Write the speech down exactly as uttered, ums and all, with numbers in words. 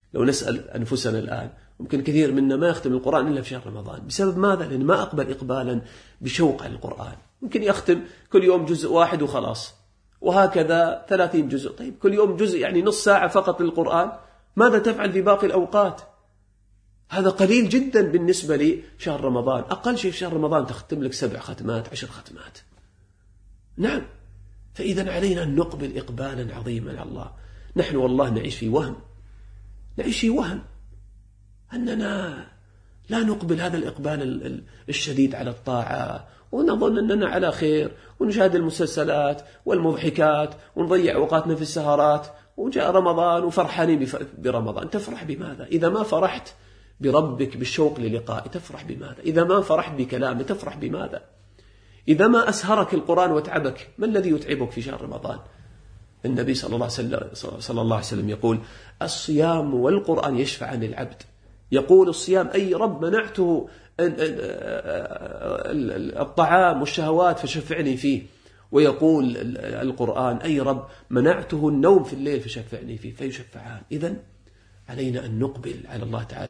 لو نسأل أنفسنا الآن ممكن كثير منا ما يختم القرآن إلا في شهر رمضان. بسبب ماذا؟ لأن ما أقبل إقبالا بشوق على القرآن. ممكن يختم كل يوم جزء واحد وخلاص، وهكذا ثلاثين جزء. طيب كل يوم جزء يعني نص ساعة فقط للقرآن، ماذا تفعل في باقي الأوقات؟ هذا قليل جدا بالنسبة لشهر رمضان. أقل شيء في شهر رمضان تختم لك سبع ختمات عشر ختمات. نعم. فإذا علينا أن نقبل إقبالا عظيما على الله. نحن والله نعيش في وهم، نعيش في وهم أننا لا نقبل هذا الإقبال الشديد على الطاعة، ونظن أننا على خير، ونشاهد المسلسلات والمضحكات ونضيع أوقاتنا في السهرات، وجاء رمضان وفرحانين برمضان. تفرح بماذا؟ إذا ما فرحت بربك بالشوق للقائه تفرح بماذا؟ إذا ما فرحت بكلامه تفرح بماذا؟ إذا ما أسهرك القرآن وتعبك، ما الذي يتعبك في شهر رمضان؟ النبي صلى الله عليه وسلم, صلى الله عليه وسلم يقول: الصيام والقرآن يشفعان للعبد. يقول الصيام: أي رب منعته الطعام والشهوات فشفعني فيه. ويقول القرآن: أي رب منعته النوم في الليل فشفعني فيه. فيشفعان. إذن علينا أن نقبل على الله تعالى.